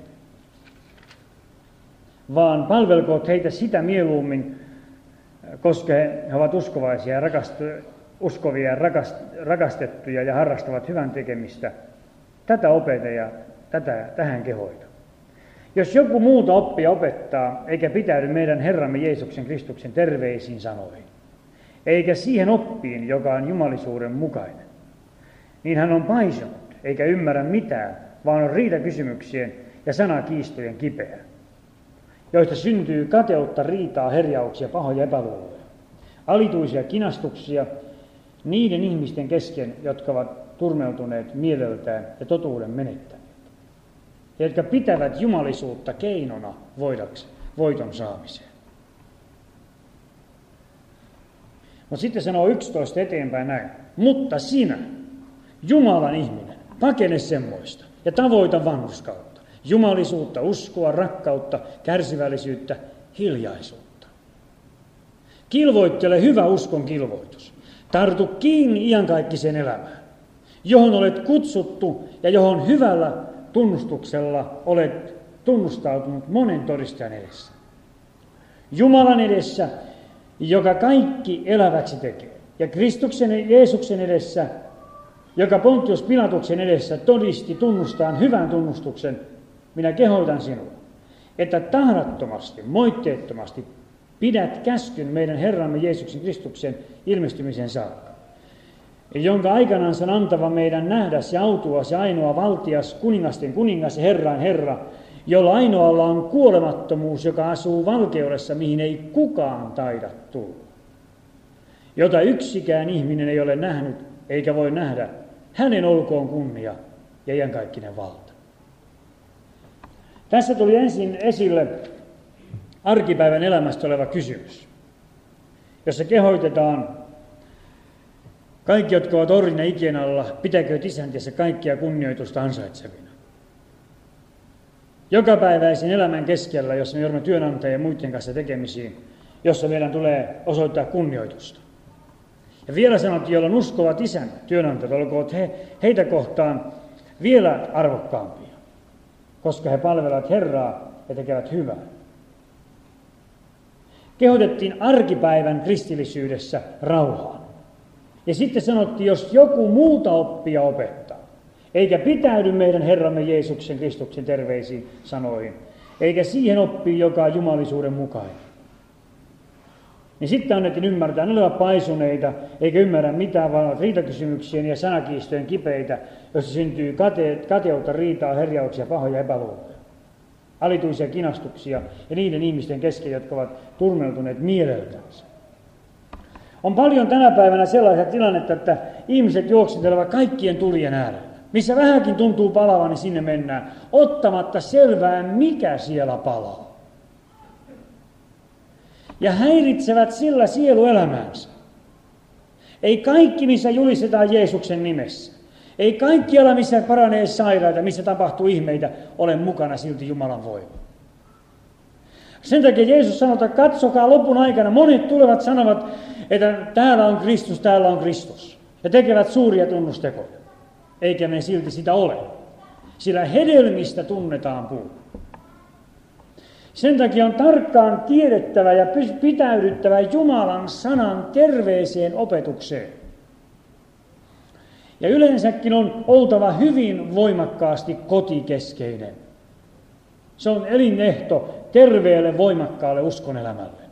vaan palvelkoot heitä sitä mieluummin, koska he ovat uskovaisia ja rakastu- uskovia ja rakast- rakastettuja ja harrastavat hyvän tekemistä. Tätä opeta ja tätä, tähän kehoita. Jos joku muuta oppia opettaa, eikä pitäydy meidän Herramme Jeesuksen Kristuksen terveisiin sanoihin, eikä siihen oppiin, joka on jumalisuuden mukainen, niin hän on paisunut, eikä ymmärrä mitään, vaan on riitakysymyksien ja sanakiistojen kipeä, joista syntyy kateutta, riitaa, herjauksia, pahoja epäluuloja, alituisia kinastuksia niiden ihmisten kesken, jotka ovat turmeutuneet mieleltään ja totuuden menettäneet, ja jotka pitävät jumalisuutta keinona voidaksi, voiton saamiseen. Mutta sitten sanoo yksitoista eteenpäin näin. Mutta sinä, Jumalan ihminen, pakene semmoista ja tavoita vanhurskautta, jumalisuutta, uskoa, rakkautta, kärsivällisyyttä, hiljaisuutta. Kilvoittele hyvä uskon kilvoitus. Tartu kiinni iankaikkiseen elämään, johon olet kutsuttu ja johon hyvällä tunnustuksella olet tunnustautunut monen todistajan edessä. Jumalan edessä, joka kaikki eläväksi tekee. Ja Kristuksen Jeesuksen edessä, joka Pontius Pilatuksen edessä todisti tunnustaan hyvän tunnustuksen, minä kehoitan sinua, että tahdattomasti, moitteettomasti pidät käskyn meidän Herramme Jeesuksen Kristuksen ilmestymisen saakka, jonka aikanaan sen antava meidän nähdäs ja autuas ja ainoa valtias, kuningasten kuningas ja Herrain Herra, jolla ainoalla on kuolemattomuus, joka asuu valkeudessa, mihin ei kukaan taida tulla, jota yksikään ihminen ei ole nähnyt eikä voi nähdä. Hänen olkoon kunnia ja iankaikkinen valta. Tässä tuli ensin esille arkipäivän elämästä oleva kysymys, jossa kehoitetaan kaikki, jotka ovat orjina ikien alla, pitäkööt isäntiässä kaikkia kunnioitusta ansaitsevina. Jokapäiväisen elämän keskellä, jossa me joudumme työnantajien ja muiden kanssa tekemisiin, jossa meidän tulee osoittaa kunnioitusta. Ja vielä sanottiin, joilla on uskovat isän työnantajat, olkoot he, heitä kohtaan vielä arvokkaampia, koska he palvelevat Herraa ja tekevät hyvää. Kehotettiin arkipäivän kristillisyydessä rauhaan. Ja sitten sanottiin, jos joku muuta oppia opettaa, eikä pitäydy meidän Herramme Jeesuksen Kristuksen terveisiin sanoihin, eikä siihen oppii, joka on jumalisuuden mukainen, niin sitten annettiin ymmärtää, ne olivat paisuneita, eikä ymmärrä mitään, vaan riitakysymyksien ja sanakiistojen kipeitä, joissa syntyy kate, kateutta, riitaa, herjauksia, pahoja epäluuloja, alituisia kinastuksia ja niiden ihmisten kesken, jotka ovat turmeltuneet mieleltänsä. On paljon tänä päivänä sellaisia tilannetta, että ihmiset juoksentelevat kaikkien tulien äärellä. Missä vähänkin tuntuu palavan, niin sinne mennään, ottamatta selvää, mikä siellä palaa. Ja häiritsevät sillä sieluelämäänsä. Ei kaikki, missä julistetaan Jeesuksen nimessä. Ei kaikkialla, missä paranee sairaita, missä tapahtuu ihmeitä, ole mukana silti Jumalan voima. Sen takia Jeesus sanoo, että katsokaa lopun aikana. Monet tulevat sanovat, että täällä on Kristus, täällä on Kristus. Ja tekevät suuria tunnustekoja. Eikä me silti sitä ole. Sillä hedelmistä tunnetaan puu. Sen takia on tarkkaan tiedettävä ja pitäydyttävä Jumalan sanan terveeseen opetukseen. Ja yleensäkin on oltava hyvin voimakkaasti kotikeskeinen. Se on elinehto terveelle, voimakkaalle uskonelämälle.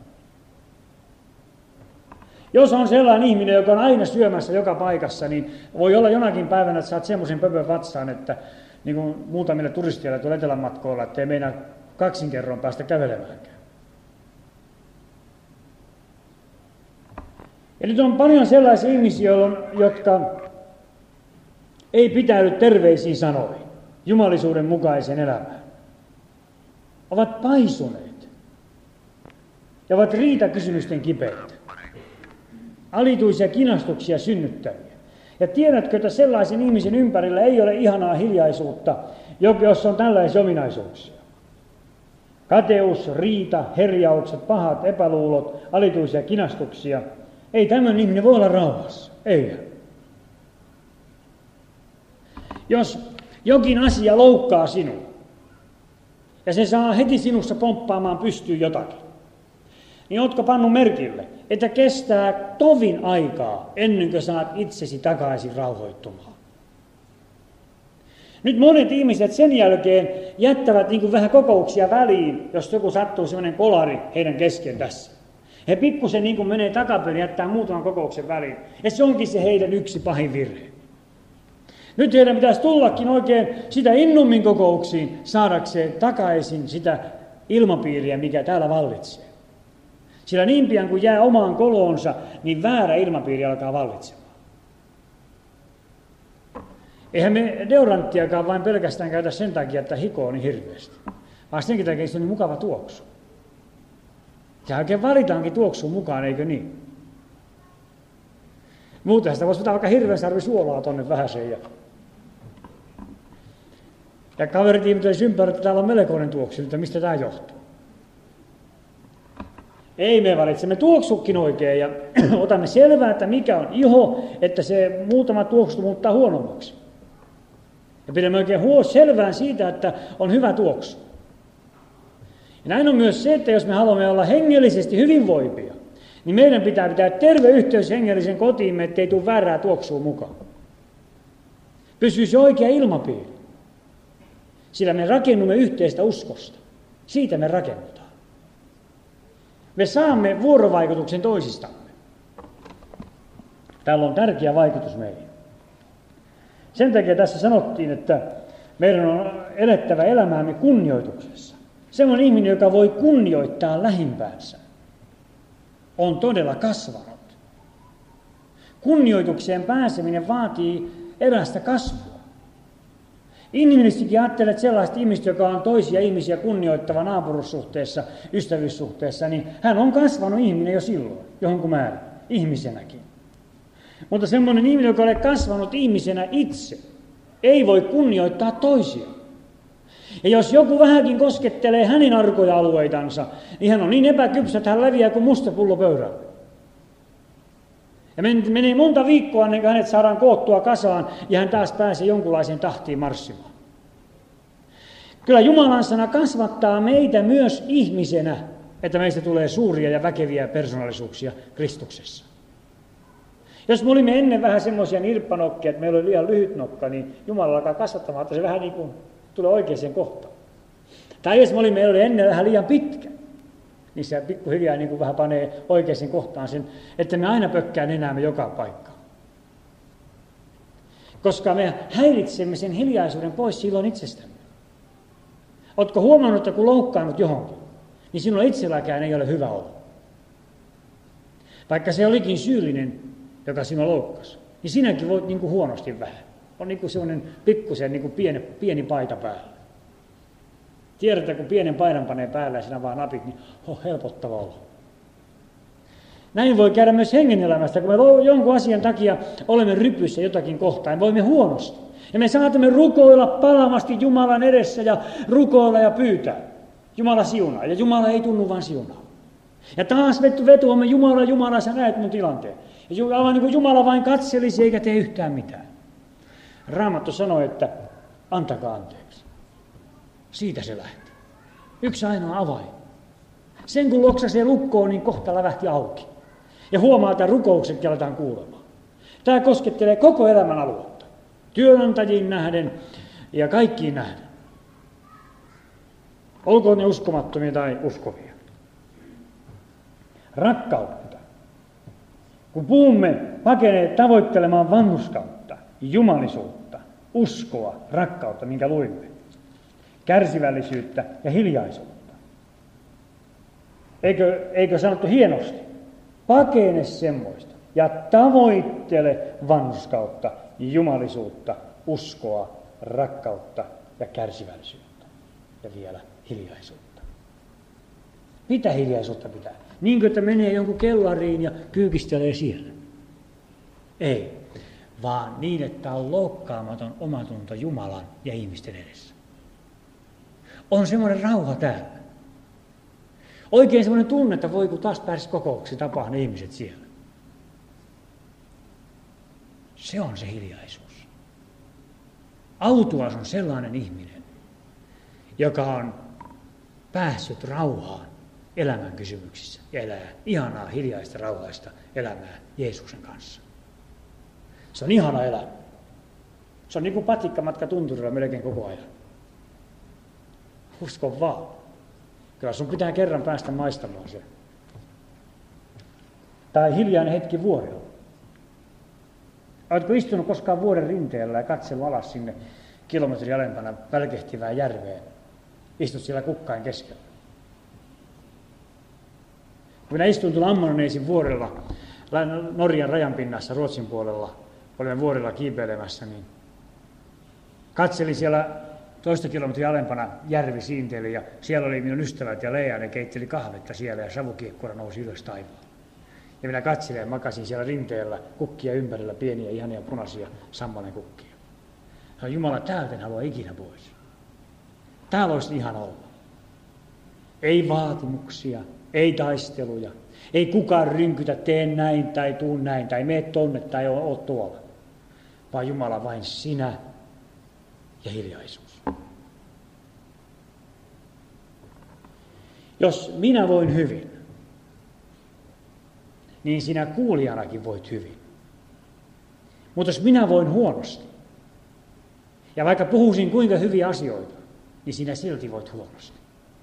Jos on sellainen ihminen, joka on aina syömässä joka paikassa, niin voi olla jonakin päivänä, että saat semmoisen pöpön vatsaan, että niin kuin muutamille turisteille tuolla etelän matkoilla, että ei meinaa kaksin kerron päästä kävelemäänkään. Ja nyt on paljon sellaisia ihmisiä, jotka ei pitäydy terveisiin sanoihin, jumalisuuden mukaisen elämään. Ovat paisuneet ja ovat riitakysymysten kipeitä, alituisia kinastuksia synnyttäviä. Ja tiedätkö, että sellaisen ihmisen ympärillä ei ole ihanaa hiljaisuutta, jossa on tällaisia ominaisuuksia. Kateus, riita, herjaukset, pahat epäluulot, alituisia kinastuksia. Ei tämmöinen ihminen voi olla rauhassa. Ei. Jos jokin asia loukkaa sinua, ja se saa heti sinussa pomppaamaan pystyyn jotakin, niin ootko pannut merkille, että kestää tovin aikaa ennen kuin saat itsesi takaisin rauhoittumaan. Nyt monet ihmiset sen jälkeen jättävät niin kuin vähän kokouksia väliin, jos joku sattuu sellainen kolari heidän kesken tässä. He pikkusen niin kuin menee takaperin, jättää muutaman kokouksen väliin. Ja se onkin se heidän yksi pahin virhe. Nyt heidän pitäisi tullakin oikein sitä innummin kokouksiin saadakseen takaisin sitä ilmapiiriä, mikä täällä vallitsee. Sillä niin pian kuin jää omaan koloonsa, niin väärä ilmapiiri alkaa vallitsemaan. Eihän me deodoranttiakaan vain pelkästään käytä sen takia, että hikoo niin hirveästi. Vaan senkin takia se on niin mukava tuoksu. Ja oikein valitaankin tuoksuun mukaan, eikö niin? Muuten sitä voisi ottaa vaikka hirveän sarvi suolaa tonne vähäsen. Ja, ja kaverit ihmettelisi ympäri, että täällä on melkoinen tuoksu, että mistä tämä johtuu. Ei me valitsemme tuoksukin oikein ja otamme selvää, että mikä on iho, että se muutama tuoksu muuttaa huonommaksi. Ja pidämme oikein huo selvään siitä, että on hyvä tuoksu. Ja näin on myös se, että jos me haluamme olla hengellisesti hyvinvoivia, niin meidän pitää pitää terve yhteys hengellisen kotiimme, ettei tule väärää tuoksua mukaan. Pysyisi oikea ilmapiiri. Sillä me rakennumme yhteistä uskosta. Siitä me rakennetaan. Me saamme vuorovaikutuksen toisistamme. Tällä on tärkeä vaikutus meihin. Sen takia tässä sanottiin, että meidän on elettävä elämäämme kunnioituksessa. Semmoinen ihminen, joka voi kunnioittaa lähimpäänsä, on todella kasvanut. Kunnioitukseen pääseminen vaatii erästä kasvua. Inhimillisestikin ajattelen, että sellaista ihmistä, joka on toisia ihmisiä kunnioittava naapurussuhteessa, ystävyyssuhteessa, niin hän on kasvanut ihminen jo silloin, jonkun määrän, ihmisenäkin. Mutta semmoinen ihminen, joka ei kasvanut ihmisenä itse, ei voi kunnioittaa toisia. Ja jos joku vähänkin koskettelee hänen arkoja alueitansa, niin hän on niin epäkypsä, että hän leviää kuin musta pullo pöydällä. Ja menee monta viikkoa ennen kuin hänet saadaan koottua kasaan ja hän taas pääsee jonkunlaiseen tahtiin marssimaan. Kyllä Jumalan sana kasvattaa meitä myös ihmisenä, että meistä tulee suuria ja väkeviä persoonallisuuksia Kristuksessa. Jos me olimme ennen vähän semmoisia nirppanokkia, että meillä oli liian lyhyt nokka, niin Jumala alkaa kasvattamaan, että se vähän niin kuin tulee oikeaan kohtaan. Tai jos me olimme, meillä oli ennen vähän liian pitkä, niin se pikkuhiljaa niin kuin vähän panee oikeaan kohtaan sen, että me aina pökkää nenäämme joka paikkaan. Koska me häiritsemme sen hiljaisuuden pois silloin itsestämme. Oletko huomannut, että kun loukkaannut johonkin, niin sinulla itselläkään ei ole hyvä olla. Vaikka se olikin syyllinen, joka sinua loukkasi, niin sinäkin voit niin kuin huonosti vähän. On niin kuin sellainen pikkusen niin kuin pieni, pieni paita päällä. Tiedätte, kun pienen paidan panee päällä ja sinä vaan napit, niin on helpottava olla. Näin voi käydä myös hengenelämästä, kun me jonkun asian takia olemme rypyssä jotakin kohtaan, voimme huonosti. Ja me saatamme rukoilla palavasti Jumalan edessä ja rukoilla ja pyytää. Jumala siunaa, ja Jumala ei tunnu vaan siunaa. Ja taas vetoamme Jumala, Jumala, sä näet mun tilanteen. Ja aivan niin kuin Jumala vain katselisi eikä tee yhtään mitään. Raamattu sanoi, että antakaa anteeksi. Siitä se lähti. Yksi ainoa avain. Sen kun loksasee lukkoon, niin kohta lävähti auki. Ja huomaa, että rukoukset aletaan kuulemaan. Tämä koskettelee koko elämän aluetta. Työnantajiin nähden ja kaikkiin nähden. Olkoon ne uskomattomia tai uskovia. Rakkautta. Kun puhumme pakeneet tavoittelemaan vanhurskautta, jumalisuutta, uskoa, rakkautta, minkä luimme, kärsivällisyyttä ja hiljaisuutta. Eikö, eikö sanottu hienosti? Pakene semmoista ja tavoittele vanhurskautta, jumalisuutta, uskoa, rakkautta ja kärsivällisyyttä. Ja vielä hiljaisuutta. Mitä hiljaisuutta pitää? Niin kuin, että menee jonkun kellariin ja kyykistelee siellä. Ei, vaan niin, että on loukkaamaton omatunto Jumalan ja ihmisten edessä. On semmoinen rauha täällä. Oikein semmoinen tunne, että voi kun taas pääsisi kokouksiin, tapaa ne ihmiset siellä. Se on se hiljaisuus. Autuas on sellainen ihminen, joka on päässyt rauhaan elämän kysymyksissä ja elää ihanaa, hiljaista, rauhaista elämää Jeesuksen kanssa. Se on ihana elämä. Se on niin kuin patikkamatka tunturilla melkein koko ajan. Usko vaan. Kyllä sun pitää kerran päästä maistamaan se. Tai hiljainen hetki vuorella. Oletko istunut koskaan vuoren rinteellä ja katsellut alas sinne kilometrin alempana välkehtivään järveen? Istut siellä kukkain keskellä. Kun minä istuin tuolla Ammononeisin vuorella, Norjan rajan pinnassa Ruotsin puolella, olimme vuorella kiipeilemässä, niin katselin siellä toista kilometriä alempana järvi siinteli ja siellä oli minun ystävät ja Lea, ne keitteli kahvetta siellä ja savukiekkura nousi ylös taivaalla. Ja minä katselin ja makasin siellä rinteellä kukkia ympärillä, pieniä, ihania punaisia sammanen kukkia. Sanoin, Jumala, täältä en halua ikinä pois. Täällä olisi ihana olla. Ei vaatimuksia, ei taisteluja, ei kukaan rynkytä, tee näin tai tuu näin, tai mene tonne tai oo tuolla. Vaan Jumala vain sinä ja hiljaisuus. Jos minä voin hyvin, niin sinä kuulijanakin voit hyvin. Mutta jos minä voin huonosti, ja vaikka puhuisin kuinka hyviä asioita, niin sinä silti voit huonosti.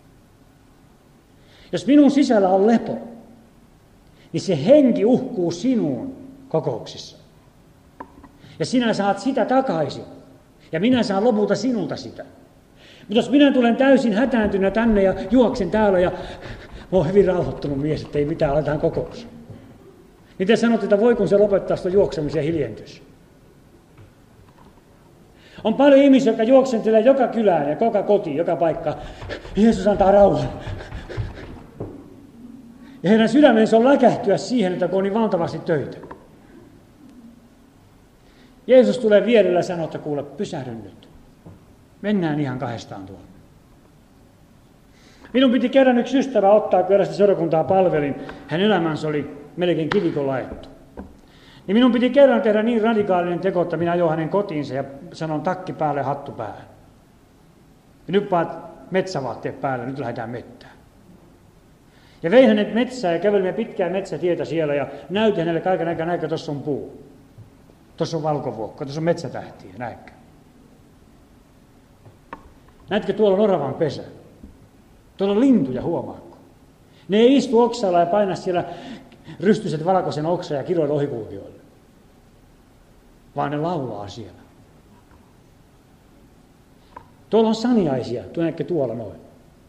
Jos minun sisällä on lepo, niin se henki uhkuu sinuun kokouksissa. Ja sinä saat sitä takaisin. Ja minä saan lopulta sinulta sitä. Mutta jos minä tulen täysin hätääntynä tänne ja juoksen täällä ja mä oon hyvin rauhoittunut mies, että ei mitään, aletaan kokous. Niin te sanotte, että voi kun se lopettaa sitä juoksemisen hiljentys. On paljon ihmisiä, jotka juoksentelee joka kylään ja joka kotiin, joka paikka. Jeesus antaa rauhan. Ja heidän sydämensä on läkähtyä siihen, että kun on niin valtavasti töitä. Jeesus tulee vierellä ja sanoo, että kuule, pysähdy nyt. Mennään ihan kahdestaan tuolla. Minun piti kerran yksi ystävä ottaa, kun erästä seurakuntaa palvelin. Hänen elämänsä oli melkein kivikon laettu. Niin minun piti kerran tehdä niin radikaalinen teko, että minä ajoin hänen kotiinsa ja sanon takki päälle ja hattu päälle. Ja nyt paat metsävaatteet päälle, nyt lähdetään mettään. Ja vein hänet metsään ja kävelimme pitkää metsätietä siellä ja näytin hänelle kaiken aikaa, näinkö tuossa on puu. Tuossa on valkovuokko, tuossa on metsätähtiä, näinkö. Näetkö, tuolla on oravan pesä. Tuolla on lintuja, huomaatko? Ne ei istu oksalla ja paina siellä rystyset valkoisen oksa ja kiroilla ohikulkijoille. Vaan ne laulaa siellä. Tuolla on saniaisia, näetkö tuolla noin.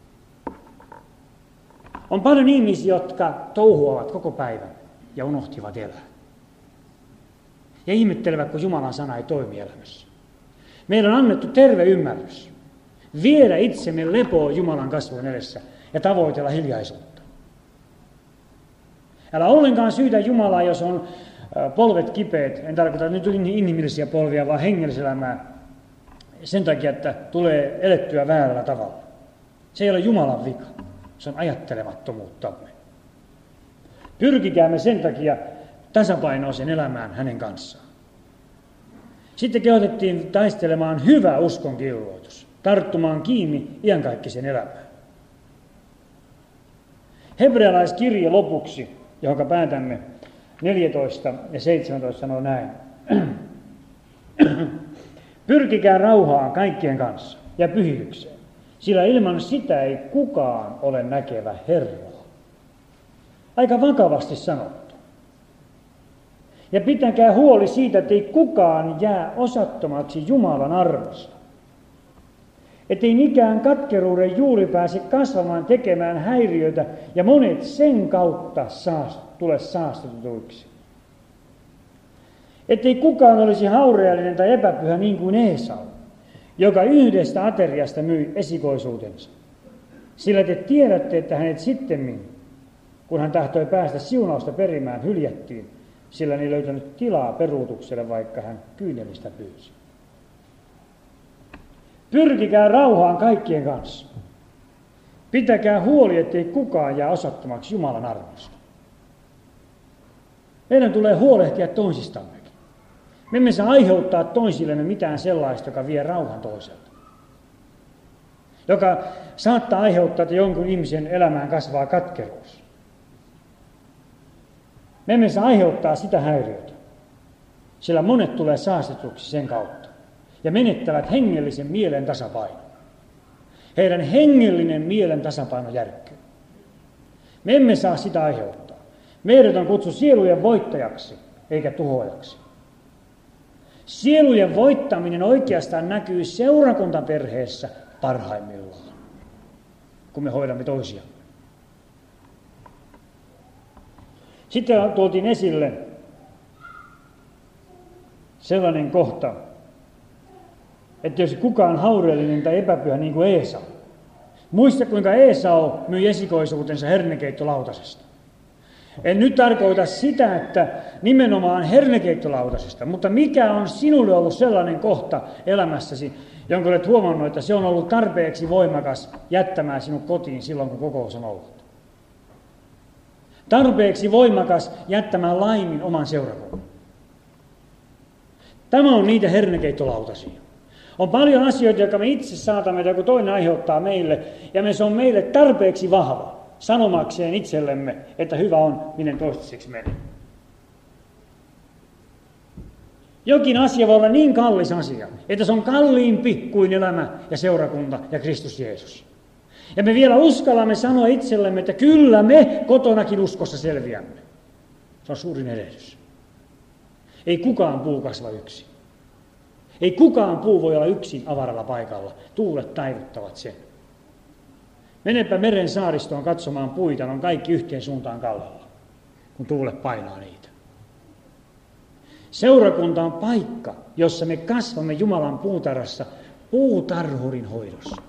On paljon ihmisiä, jotka touhuavat koko päivän ja unohtivat elää. Ja ihmettelevät, kun Jumalan sana ei toimi elämässä. Meillä on annettu terve ymmärrys. Viedä itsemme lepoon Jumalan kasvojen edessä ja tavoitella hiljaisuutta. Älä ollenkaan syytä Jumalaa, jos on polvet kipeät. En tarkoita nyt inhimillisiä polvia, vaan hengelliselämää. Sen takia, että tulee elettyä väärällä tavalla. Se ei ole Jumalan vika. Se on ajattelemattomuuttamme. Pyrkikäämme sen takia tasapainoisen elämään hänen kanssaan. Sitten kehotettiin taistelemaan hyvä uskonkilvoitus, tarttumaan kiinni iankaikkisen elämään. Hebrealaiskirje lopuksi, johon päätämme neljätoista ja seitsemäntoista sanoo näin. Pyrkikää rauhaan kaikkien kanssa ja pyhitykseen, sillä ilman sitä ei kukaan ole näkevä Herraa. Aika vakavasti sanottu. Ja pitäkää huoli siitä, ettei kukaan jää osattomaksi Jumalan armosta. Ettei mikään katkeruuden juuri pääse kasvamaan tekemään häiriötä ja monet sen kautta saast, tule saastutetuiksi. Ettei kukaan olisi haureallinen tai epäpyhä niin kuin Esau, joka yhdestä ateriasta myi esikoisuutensa. Sillä te tiedätte, että hänet sittemmin, kun hän tahtoi päästä siunausta perimään, hyljättiin, sillä ei löytänyt tilaa peruutukselle, vaikka hän kyynelistä pyysi. Pyrkikää rauhaan kaikkien kanssa. Pitäkää huoli, ettei kukaan jää osattomaksi Jumalan armosta. Meidän tulee huolehtia toisistammekin. Me emme saa aiheuttaa toisillemme mitään sellaista, joka vie rauhan toiselta. Joka saattaa aiheuttaa, että jonkun ihmisen elämään kasvaa katkeruus. Me emme saa aiheuttaa sitä häiriötä, sillä monet tulee saastetuksi sen kautta ja menettävät hengellisen mielen tasapainon. Heidän hengellinen mielen tasapaino järkkyy. Me emme saa sitä aiheuttaa. Meidät on kutsu sielujen voittajaksi, eikä tuhoajaksi. Sielujen voittaminen oikeastaan näkyy seurakuntaperheessä parhaimmillaan, kun me hoidamme toisiamme. Sitten tuotiin esille sellainen kohta, että jos kukaan haureellinen tai epäpyhä niin kuin Esau. Muista, kuinka Esau myi esikoisuutensa hernekeittolautasesta. En nyt tarkoita sitä, että nimenomaan hernekeittolautasesta, mutta mikä on sinulle ollut sellainen kohta elämässäsi, jonka olet huomannut, että se on ollut tarpeeksi voimakas jättämään sinut kotiin silloin, kun kokous on ollut. Tarpeeksi voimakas jättämään laimin oman seurakunnan. Tämä on niitä hernekeittolautasia. On paljon asioita, jotka me itse saatamme, joku toinen aiheuttaa meille, ja me se on meille tarpeeksi vahva. sanomakseen itsellemme, että hyvä on, minne toistaiseksi meni. Jokin asia voi olla niin kallis asia, että se on kalliimpi kuin elämä ja seurakunta ja Kristus Jeesus. Ja me vielä uskallamme sanoa itsellemme, että kyllä me kotonakin uskossa selviämme. Se on suurin edellytys. Ei kukaan puu kasva yksin. Ei kukaan puu voi olla yksin avaralla paikalla. Tuulet taivuttavat sen. Menepä meren saaristoon katsomaan puita, on kaikki yhteen suuntaan kallella, kun tuulet painaa niitä. Seurakunta on paikka, jossa me kasvamme Jumalan puutarhassa puutarhurin hoidossa.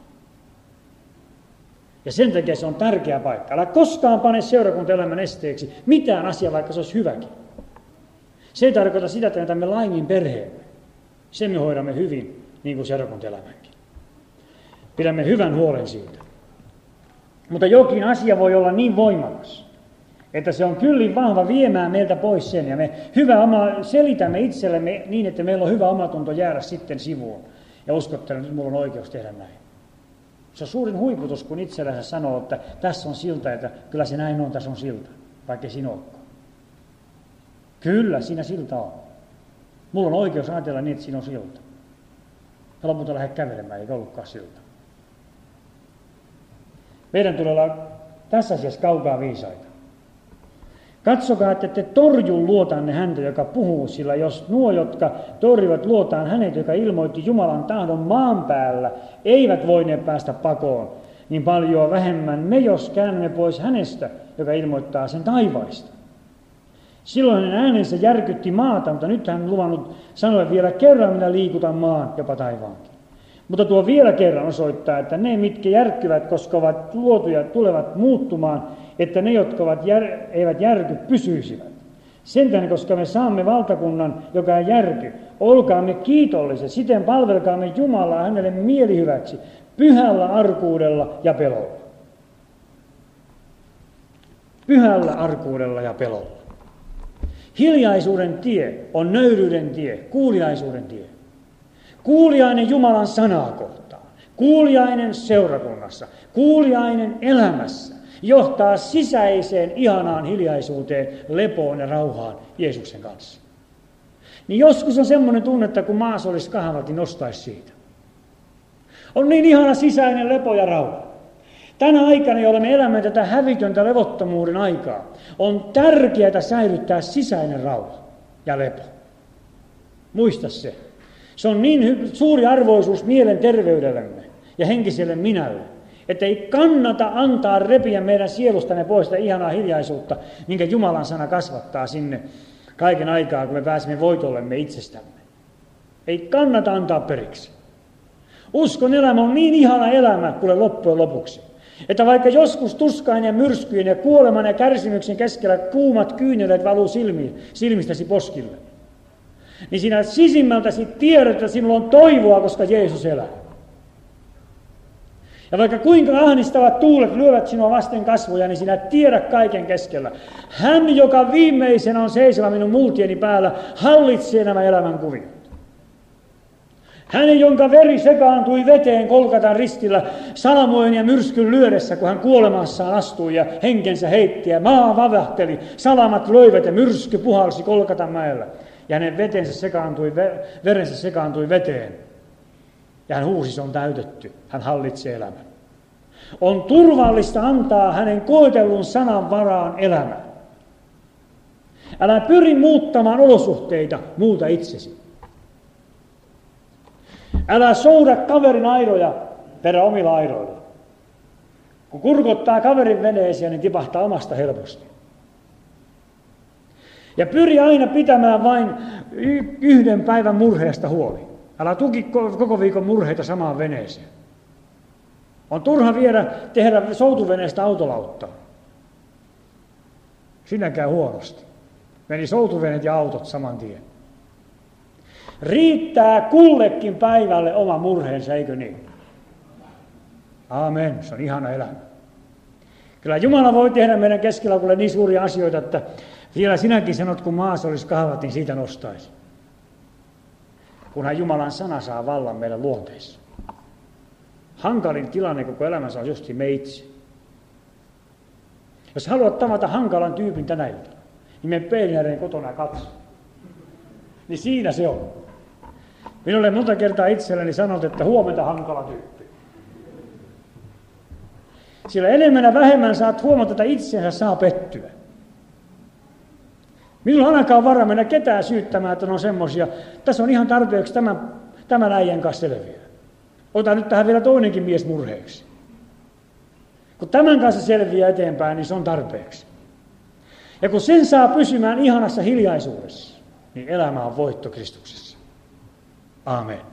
Ja sen takia se on tärkeä paikka. Älä koskaan pane seurakuntaelämän esteeksi mitään asiaa, vaikka se olisi hyväkin. Se ei tarkoita sitä, että jätämme laimin perheemme. Sen me hoidamme hyvin, niin kuin seurakuntaelämänkin. Pidämme hyvän huolen siitä. Mutta jokin asia voi olla niin voimakas, että se on kyllin vahva viemään meiltä pois sen. Ja me hyvä oma, selitämme itsellemme niin, että meillä on hyvä omatunto jäädä sitten sivuun. Ja uskottelen, että minulla on oikeus tehdä näin. Se on suurin huiputus, kun itsellänsä sanoo, että tässä on silta, että kyllä se näin on, tässä on silta, vaikka ei siinä olekaan. Kyllä, siinä silta on. Mulla on oikeus ajatella niin, että siinä on silta. Ja lopulta lähde kävelemään, eikä ollutkaan silta. Meidän tulee olla tässä asiassa kaukaa viisaita. Katsokaa, että te torju luotanne häntä, joka puhuu, sillä jos nuo, jotka torjuvat luotaan hänet, joka ilmoitti Jumalan tahdon maan päällä, eivät voineet päästä pakoon, niin paljon vähemmän me, jos käännämme pois hänestä, joka ilmoittaa sen taivaista. Silloin hänen äänensä järkytti maata, mutta nyt hän luvannut sanoa vielä kerran, minä liikutan maan, jopa taivaankin. Mutta tuo vielä kerran osoittaa, että ne, mitkä järkkyvät, koska ovat luotuja, tulevat muuttumaan, että ne, jotka ovat jär, eivät järky, pysyisivät. Sen tähden, koska me saamme valtakunnan, joka ei järky, olkaamme kiitolliset, siten palvelkaamme Jumalaa hänelle mielihyväksi, pyhällä arkuudella ja pelolla. Pyhällä arkuudella ja pelolla. Hiljaisuuden tie on nöyryyden tie, kuuliaisuuden tie. Kuuliainen Jumalan sanaa kohtaan, kuuliainen seurakunnassa, kuuliainen elämässä johtaa sisäiseen ihanaan hiljaisuuteen, lepoon ja rauhaan Jeesuksen kanssa. Niin joskus on semmoinen tunne, että kun maassa olisi kahvat, niin nostaisi siitä. On niin ihana sisäinen lepo ja rauha. Tänä aikana, jolloin me elämme tätä hävitöntä levottomuuden aikaa, on tärkeää säilyttää sisäinen rauha ja lepo. Muista se. Se on niin suuri arvoisuus mielen terveydellemme ja henkiselle minälle, että ei kannata antaa repiä meidän sielustamme pois sitä ihanaa hiljaisuutta, minkä Jumalan sana kasvattaa sinne kaiken aikaa, kun me pääsemme voitollemme itsestämme. Ei kannata antaa periksi. Uskon elämä on niin ihana elämä, kuule loppujen lopuksi, että vaikka joskus tuskain ja myrskyjen ja kuoleman ja kärsimyksen keskellä kuumat kyyneleet valuu silmiin, silmistäsi poskille, niin sinä sisimmältäsi tiedät, että sinulla on toivoa, koska Jeesus elää. Ja vaikka kuinka ahdistavat tuulet lyövät sinua vasten kasvoja, niin sinä tiedät kaiken keskellä. Hän, joka viimeisenä on seisova minun multieni päällä, hallitsee nämä elämän kuviot. Hänen, jonka veri sekaantui veteen Kolkatan ristillä salamojen ja myrskyn lyödessä, kun hän kuolemassaan astui ja henkensä heitti ja maa vavahteli, salamat löivät ja myrsky puhalsi Kolkatan mäellä. Ja hänen vetensä sekaantui, verensä sekaantui veteen. Ja hän huusi, se on täytetty. Hän hallitsee elämän. On turvallista antaa hänen koetellun sanan varaan elämää. Älä pyri muuttamaan olosuhteita, muuta itsesi. Älä souda kaverin airoja perä omilla airoilla. Kun kurkottaa kaverin veneeseen, niin tipahtaa omasta helposti. Ja pyri aina pitämään vain yhden päivän murheesta huoli. Älä tuki koko viikon murheita samaan veneeseen. On turha viedä tehdä soutuveneestä autolauttaa. Siinä käy huonosti. Meni soutuveneet ja autot saman tien. Riittää kullekin päivälle oma murheensa, eikö niin? Aamen, se on ihana elämä. Kyllä Jumala voi tehdä meidän keskellä kuule niin suuria asioita, että vielä sinäkin sanot, kun maassa olisi kahvat, niin siitä nostaisi. Kunhan Jumalan sana saa vallan meidän luonteissa. Hankalin tilanne koko elämässä on justiin me itse. Jos haluat tavata hankalan tyypin tänä iltana, niin mene peilin ääreen kotona ja katso. Niin siinä se on. Minulle monta kertaa itselleni sanot, että huomenta hankala tyyppi. Sillä enemmän ja vähemmän saat huomata, että itsensä saa pettyä. Minulla on ainakaan varaa mennä ketään syyttämään, että on semmoisia. Tässä on ihan tarpeeksi tämän, tämän äijän kanssa selviää. Ota nyt tähän vielä toinenkin mies murheeksi. Kun tämän kanssa selviää eteenpäin, niin se on tarpeeksi. Ja kun sen saa pysymään ihanassa hiljaisuudessa, niin elämä on voitto Kristuksessa. Aamen.